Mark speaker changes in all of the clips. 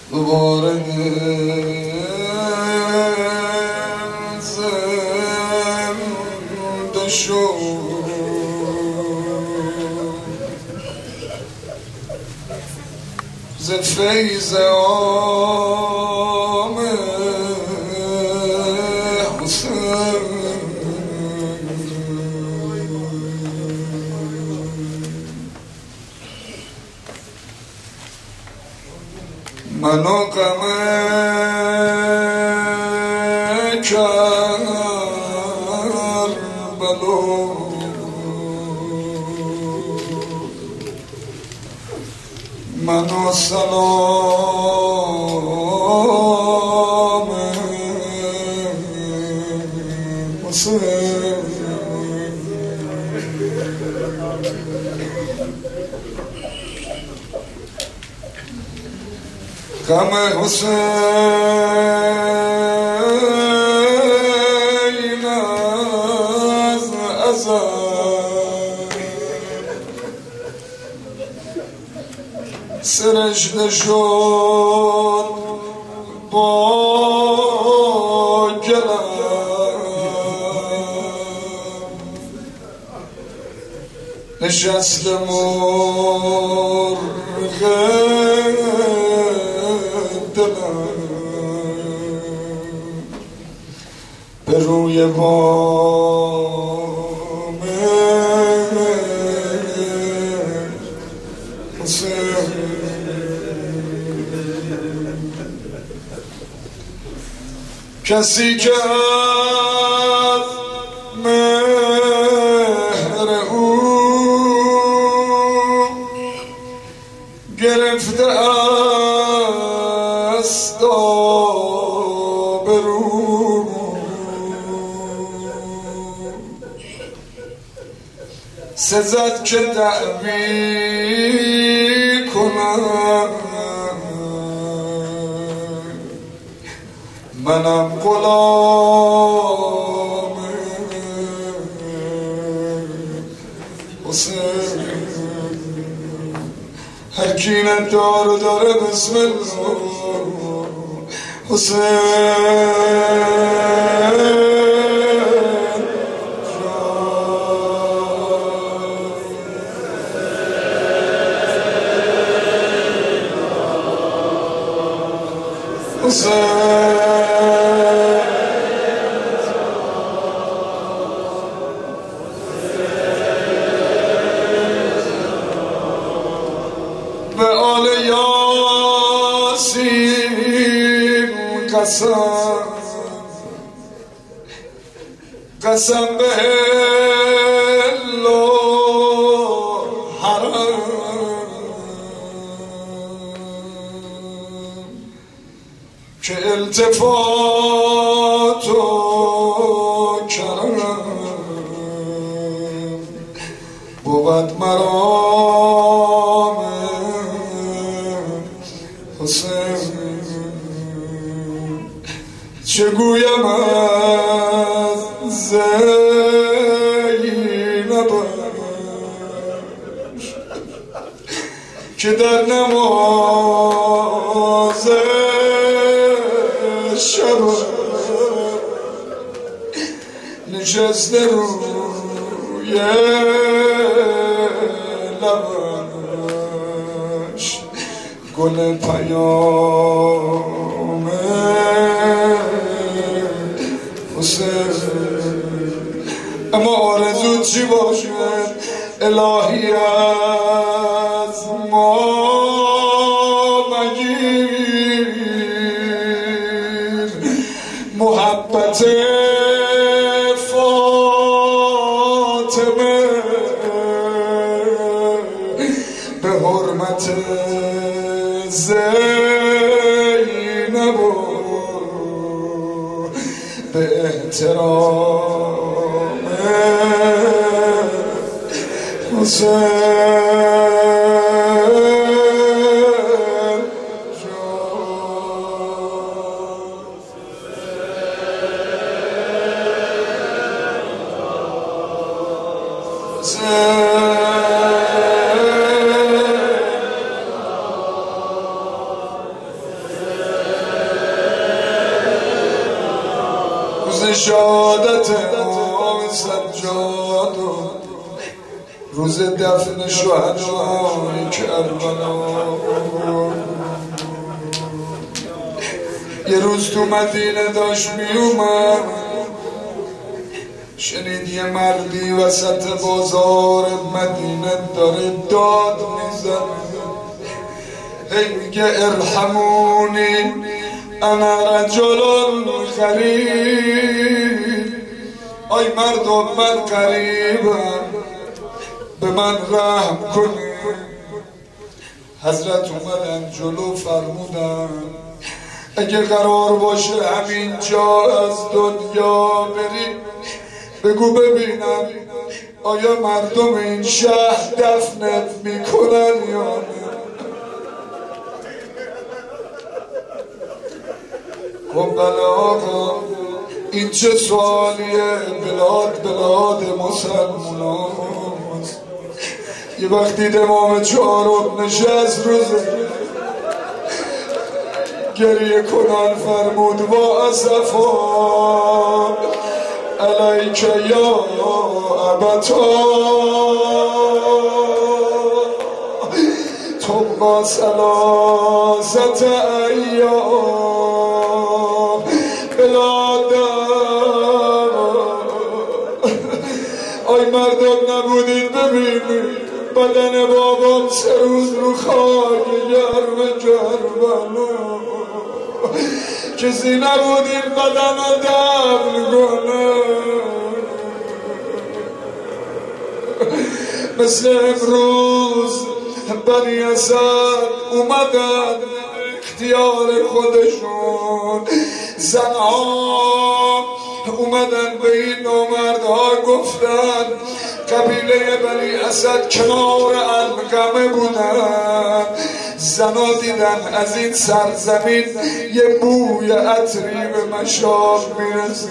Speaker 1: دوباره زنده شد ز فیض عام حسین منو غم کربلا منو سلام حسین غم حسین از ازل سرشته شد با گلم نشست مرغ دلم به روی بام حسین کسی که از مهر او گرفته است آبرو سزد که دعوی کنم منم غلام حسین هر کی نداره داره بسم الله حسین به آل یاسین قسم به الله حرام که التفات و کرم بود مرام حسین چه گویم از زینبش که در نماز شب نشسته روی لبش گل پیام حسین اما آرزو چی باشد الهی از ما مگیر محبت فاطمه به حرمت زینب و به احترام حسین شهادت امام سجاد، روز دفن شهدای کربلا. یه روز تو مدینه داشت میومد، شنید یه مردی وسط بازار مدینه داره داد میزنه، هی میگه ارحمونی انا رجل غریب. آی مردم من غریبم، به من رحم کنی. حضرت اومدن جلو فرمودن اگه قرار باشه همین جا از دنیا بری، بگو ببینم آیا مردم این شهر دفنت میکنن یا نه. خب بله آقا، این چه سوالیه؟ بلاد مسلمان هست. یه وقتی امام چهارم نشست روزه گریه کنان فرمود با اسفا علیک یا ابتا تبقى ثلاثت ایام بلا دم. آی مردم نبودید ببینید بدن بابام 3 روز رو خاک گرم کربلا، کسی نبودید بدن رو دفن کنه. مثل امروز بنی اسد اومدن اختیار خودشون، زنها اومدن به این نامردها گفتن قبیله بنی اسد کنار علقمه بودن، زنا دیدن از این سرزمین یه بوی عطری به مشام میرسه،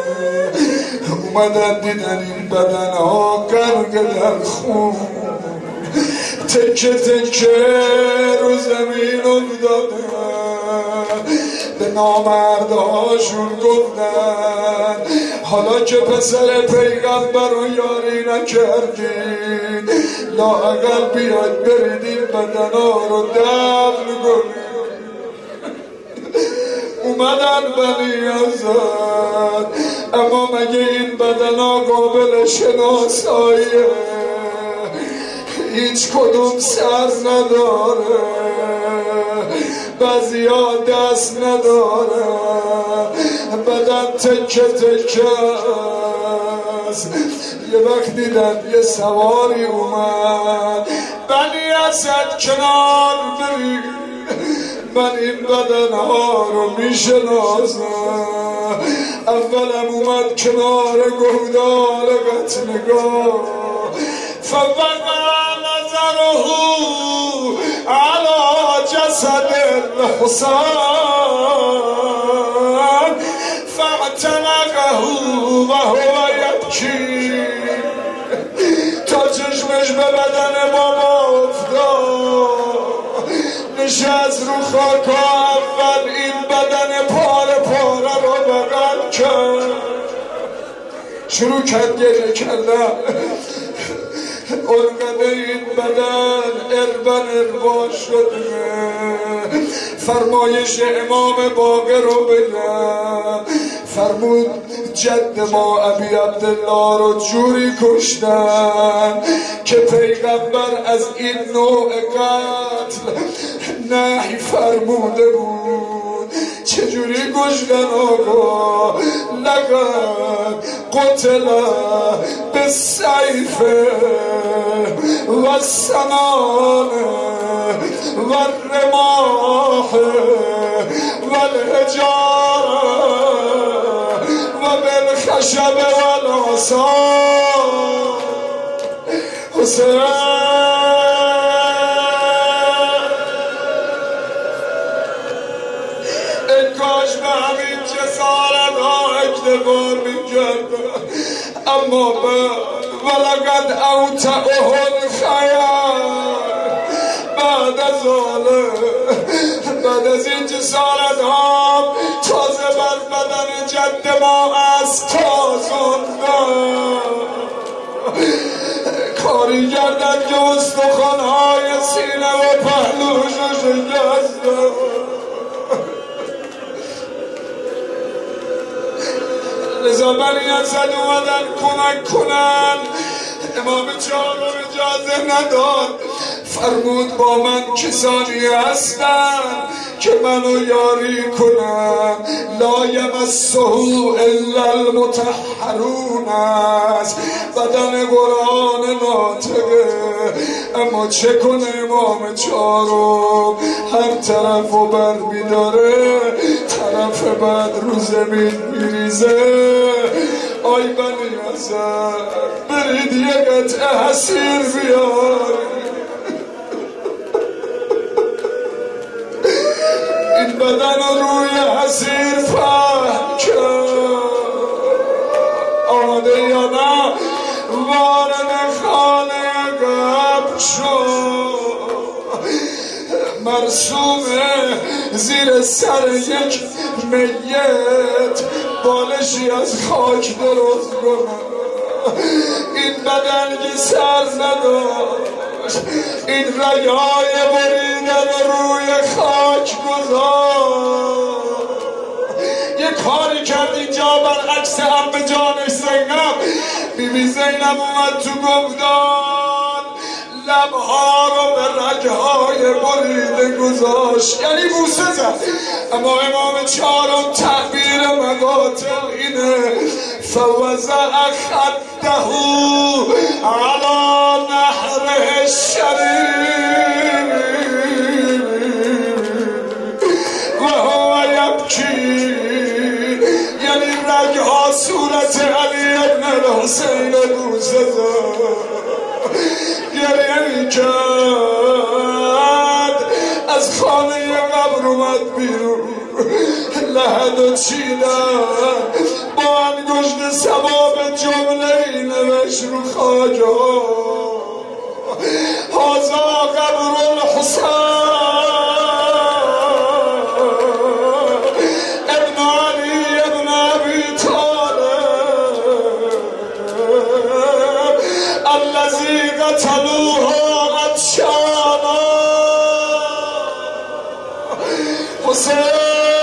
Speaker 1: اومدن دیدن این بدنها غرق در خون، تکه تکه رو زمین افتادن. به نامردهاشون گفتن حالا که پسر پیغمبر رو یاری نکردین، لااقل بیاید برید این بدنها رو دفن کنید. اومدن بنی اسد، اما مگه این بدنها قابل شناساییه؟ هیچ کدوم سر نداره، بعضیا دست نداره، بدن تکه تکه است. یه وقت دیدن یه سواری اومد، بنی اسد کنار برید، من این بدنها رو میشناسم. اولم اومد کنار گودال قتلگاه، فوقع نظره على جسد الحسین فاعتنقه وهو یبکی، تا چشمش به بدن بابا افتاد، نشست رو خاک. اول این بدن پاره پاره رو بغل کرد، شروع کرد گریه کردن. اونقدر این بدن اربا شده. فرمایش امام باقر رو بگم، فرمود جد ما ابی عبدالله رو جوری کشتن که پیغمبر از این نوع قتل نهی فرموده بود. چجوری کشتن آقا؟ لقد قتل بالسیف و السنان و الرماح و الحجار و بالخشب و العصا. حسین کاش به همین جسارت ها اکتفار میکرد، اما ولقد اوتعه الخیر بعد از از این جسارت ها تازه بر بدن جد ما از تازندن کاری گردن که استخوان‌های سینه و پهلوش شکستن لذا بنی اسد اومدن کمک کنن امام چهارم اجازه نداد فرمود با من کسانی هستن که منو یاری کنن لا یمسه الا المطهرون است بدن قرآن ناطقه اما چه کنه امام چهارم هر طرف و بر میداره طرف بعد رو زمین میریزه آی بنی اسد برید یه قطعه حسیر بیاری این بدن روی حسیر پهن کرد آمده یا نه وارد خانه قبر شد مرسومه زیر سر یک میت بالشی از خاک درست کنه این بدن که سر نداشت این رگای بریدن روی خاک گذاشت یه کاری کرد اینجا برعکس عمه جانش زینب بیبی زینب اومد تو گفتان لبها رو به رگهای بریده گذاشت یعنی بوسه زد اما امام چهارم تعبیر مقاتل اینه فوضع خده علی نهره الشریف و هو یبکی یعنی رگها صورت علی ابن الحسین بوسه زد گریه کرد از خانه قبر اومد بیرون لحد و چیدن با انگشت ثواب جمله ای نوشت رو خاجا هازا قبر الحسین ابن علی ابن ابی طالب الذی قتلوه عطشانا حسین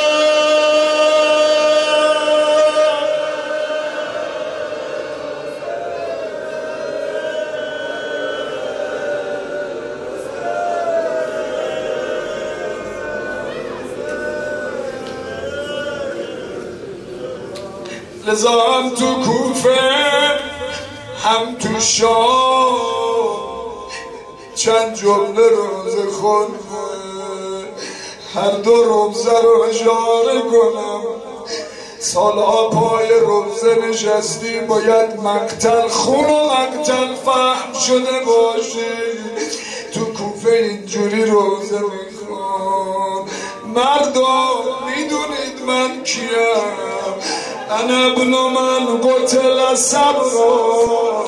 Speaker 1: لذا هم تو کوفه هم تو شام چند جمله روزه خونده هر دو روزه رو اشاره کنم سالها پای روزه نشستی باید مقتل خون و مقتل فهم شده باشی تو کوفه اینجوری روزه میخون مردم میدونید من کیم انا ابن من قتل صبرا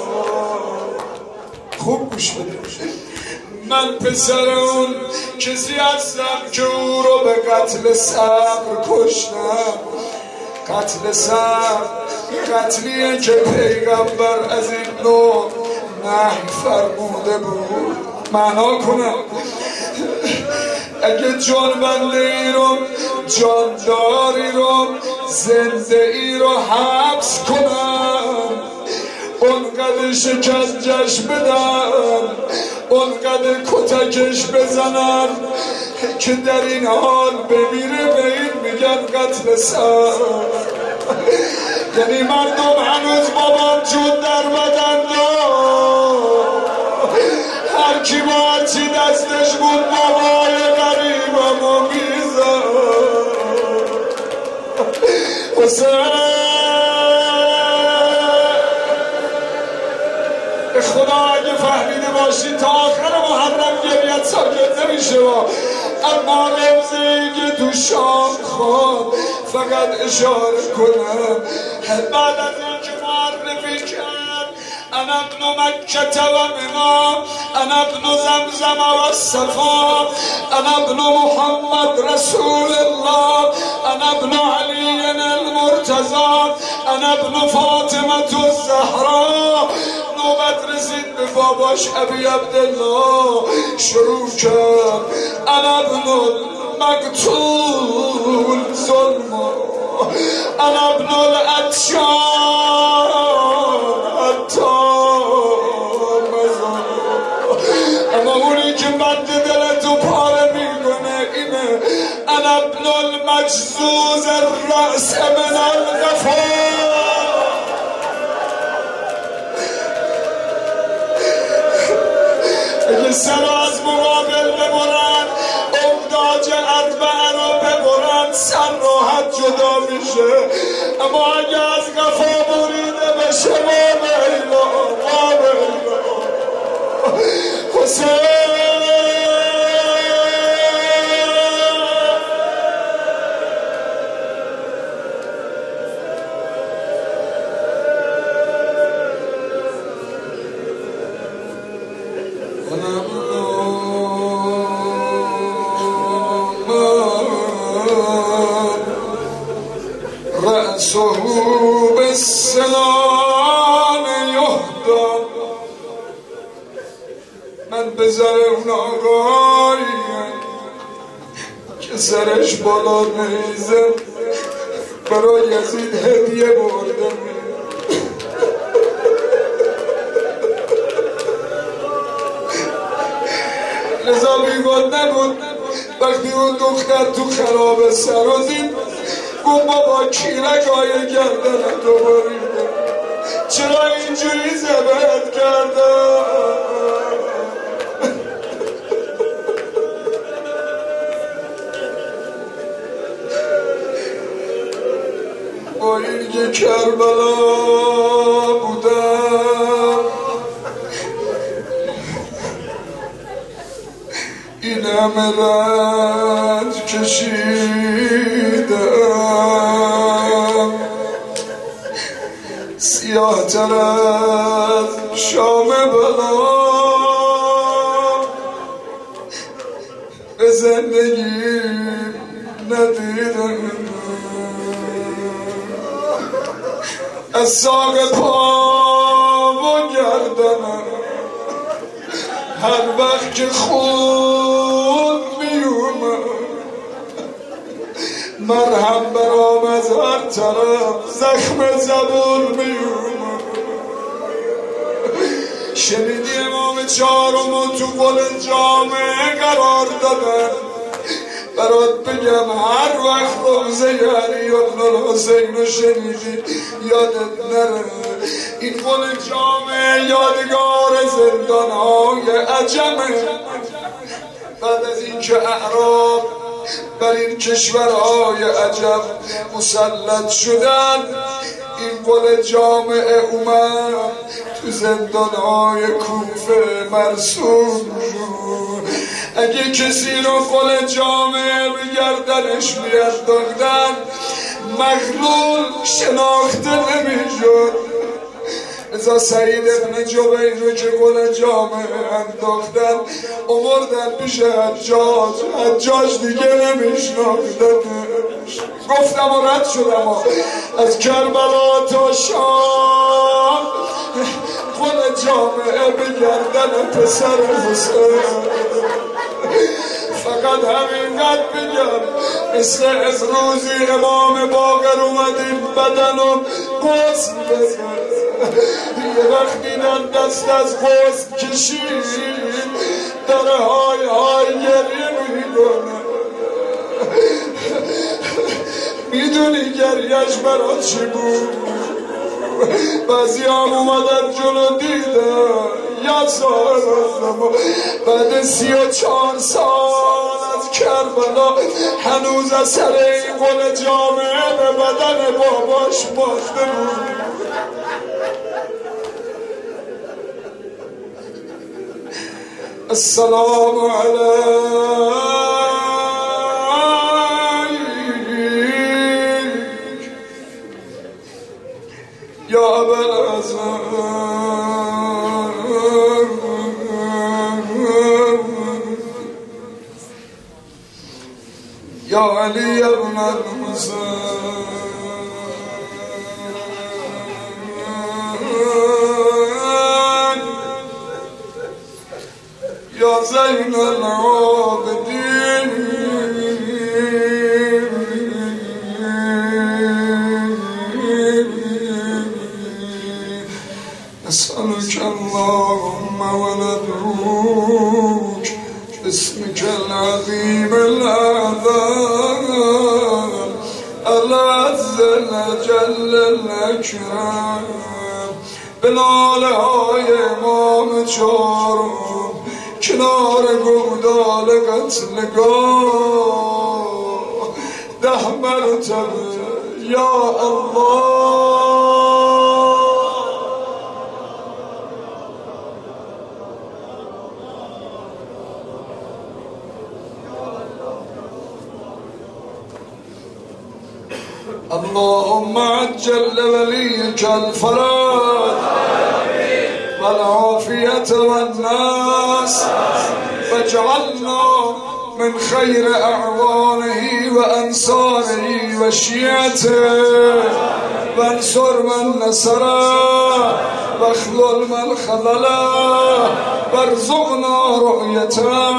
Speaker 1: خوب گوش بده من پسر اون کسی هستم که او رو به قتل صبر کشتم قتل صبر قتلیه که پیغمبر از این نوع نهی فرموده بود معنا کنم اگه جان بنده ای رو جانداری رو زنده ای رو حبس کنن اونقدر شکنجش بدن اونقدر کتکش بزنن که در این حال بمیره به این میگن قتل سر یعنی مردم هنوز بابام جون در بدن هر کی با چی دستش بود بابای غریبمو میزن حسین به خدا اگه فهمیده باشی تا آخر محرم گریت ساکت نمیشه اما روزی که تو شام خواب فقط اشاره کنم بعد از این که معرفی کرد انا ابن مکه و منا انا ابن زمزم و صفا انا ابن محمد رسول الله، انا ابن علي المرتضى، انا ابن فاطمة الزهراء. نوبت رسید به باباش ابی عبدالله، شروع کرد انا ابن المقتول ظلم، انا ابن الاتشار اما اونی که بند دلتو پاره میکنه اینه انا ابن المجزوز الرأس من الغفار. اگه سر از مقابل ببرن امداج اربعه رو ببرن سر راحت جدا میشه، اما اگه از غفا بریده بشه وامیلا وامیلا حسین. رأسه بالسنان یهدا، من به زر اون آقاییم که سرش بالا نیزه برای یزید هدیه برده. لذا بیگاد نبود وقتی اون دختر تو خراب سر رو دید گفت بابا کیرک های گردن تو بریده، چرا اینجوری زبط کردم؟ با این که کربلا بودم این همه رنج کشیدم، سیاه تر از شام بلا به زندگی ندیدم. از ساق پا و گردنم هر وقت که خود میومد مرهم برام از هر طرف زخم زبون میومد. شنیدی امام چهارمو تو گل جامعه قرار دادن، برات بگم هر وقت روزه علی ابن الحسین رو شنیدی یادت نره این گل جامعه یادگار زندانهای عجمه. بعد از این که اعراب بر این کشورهای عجم مسلط شدن این گل جامعه اومد تو زندانهای کوفه مرسوم شد. اگه کسی رو گل جامعه به گردنش میانداختن مغلول شناخته نمیشد. ازا سعید ابن جبیر رو که گل جامعه انداختن آوردن پیش حجاج دیگه نمیشناختنش. گفتم و رد شدم از کربلا تا شام گل جامعه به گردن پسر حسین. فقط همینقدر بگم مثل امروزی امام باقر اومدیم بدنم غسل بزن، یه وقت دیدن دست از غسل کشید داره های های گریه میکنه. میدونی گریهش برای چی بود؟ بعضی هم اومدن جلو دیدن یا سال بعد 34 سال از کربلا هنوز اثر این گل جامعه به بدن باباش باشده بود. السلام علیک یا ابوالحسن. يا علي بن الحسين يا زين العابدين نسألك اللهم وندعوك باسمك العظيم الأعظم العز الجل الأكرم بناله های امام چارم کنار گودال قتلگاه 10 مرتبه یا الله اللهم عجل لوليك الفرج والعافية والناس واجعلنا من خير أعوانه وأنصاره وشيعته وانصر من نصره واخذل من خذله وارزقنا رؤيته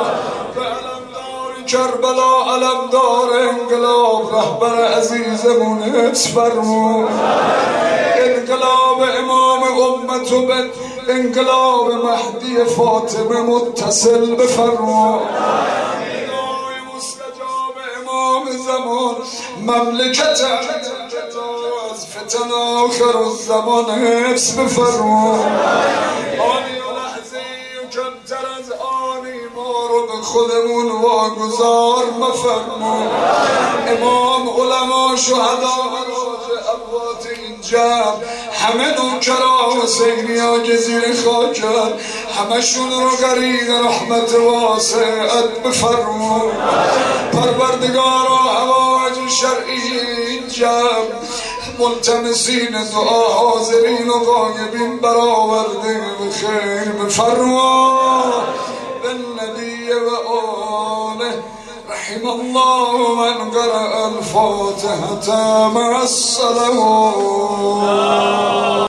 Speaker 1: کربلا علمدار انقلاب رهبر عزیزمون حفظ فرمون انقلاب امام امت و به انقلاب مهدی فاطمه متصل بفرمون ندای مستجاب امام زمان مملکت از فتن آخر الزمان حفظ بفرمون آنی و لحظه و کمتر از آنی ما رو به خودمون واگذار مفرمون امام علما شهدا اموات این جمع همه نوکرا حسینی ها که زیر خاکن همشون رو غریق رحمت واسعت بفرمون پروردگارا حوائج شرعی این جمع ملتمسین دعا حاضرین و غایبین برآورده به خیر بفرما بالنبی و آله رحم الله من قرأ الفاتحة مع الصلوات.